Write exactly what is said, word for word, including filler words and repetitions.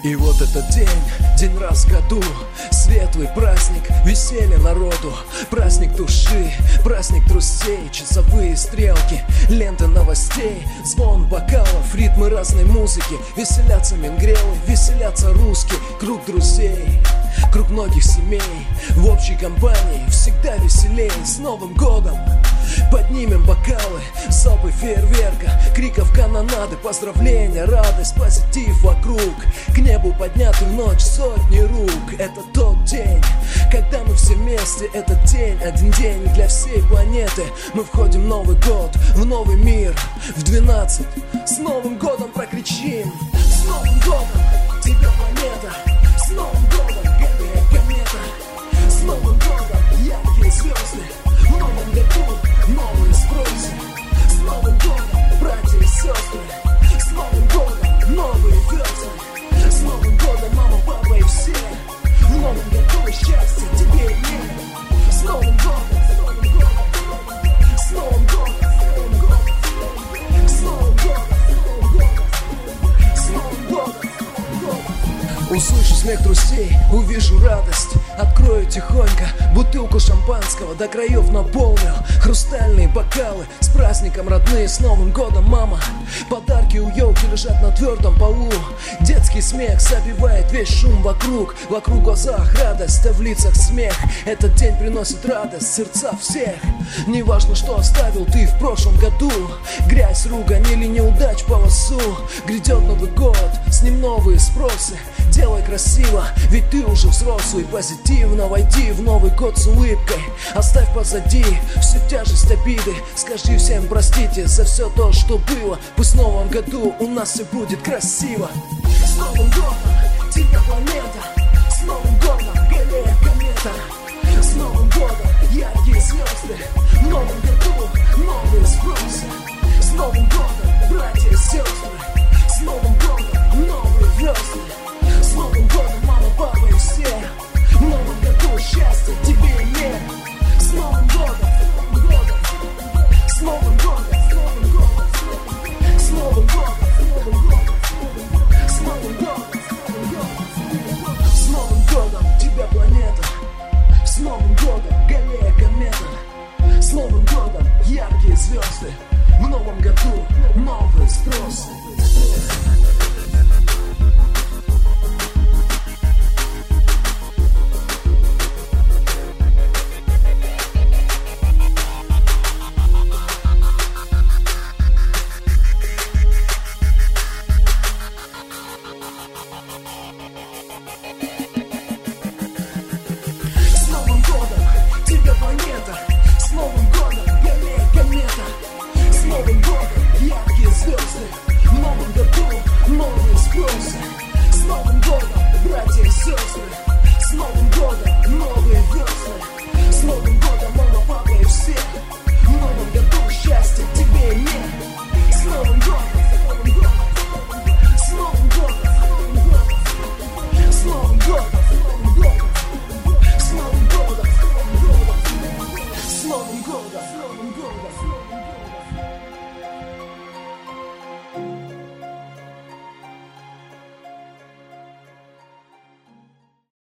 И вот этот день, день раз в году, светлый праздник, веселье народу, праздник души, праздник друзей, часовые стрелки, ленты новостей, звон бокалов, ритмы разной музыки, веселятся мингрелы, веселятся русские, круг друзей, круг многих семей, в общей компании всегда веселей. С Новым годом поднимем бокалы, залпы фейерверка, криков канонады, поздравления, радость, позитив вокруг, к небу подняты в ночь сотни рук. Это тот день, когда мы все вместе. Этот день, один день для всей планеты. Мы входим в Новый год, в новый мир, в двенадцать. С Новым годом прокричим: с Новым годом, тебя планета! С Новым годом, горяет комета! С Новым годом, яркие звезды! В новом году новые спросы! С Новым годом, братья и сестры! С Новым годом, новые звезды! С Новым годом, мама, папа и все! В новом году счастья тебе и мне! С Новым годом! С Новым годом! С Новым годом! С Новым годом! Услышу смех друзей, увижу радость. Открою тихонько бутылку шампанского, до краев наполню хрустальные бокалы. С праздником, родные, с Новым годом, мама! Подарки у елки лежат на твердом полу. Детский смех забивает весь шум вокруг. Вокруг в глазах радость, а в лицах смех. Этот день приносит радость в сердца всех. Неважно, что оставил ты в прошлом году, грязь, ругань или неудач по лосу. Грядет Новый год, с ним новые спросы. Делай красиво, ведь ты уже взрослый. Позитивно войди в Новый год с улыбкой. Оставь позади всю тяжесть обиды. Скажи всем простите за все то, что было. Пусть в Новом году у нас все будет красиво. С Новым годом, тебя планета! С Новым годом, горяет комета! С Новым годом, яркие звезды! В новом году новые спросы! С Новым годом, братья и сестры! С Новым годом, новые звезды! С Новым годом, мама, папа и все! В новом году счастья тебе и мне! С Новым годом! С Новым годом! С Новым годом! С Новым годом! С Новым годом, тебя планета! С Новым годом, горяя комета! С Новым годом, яркие звезды! В новом году новые спросы! С Новым годом, горяет комета! С Новым годом, яркие звезды! В новом году новые спросы! С Новым годом, братья и сестры!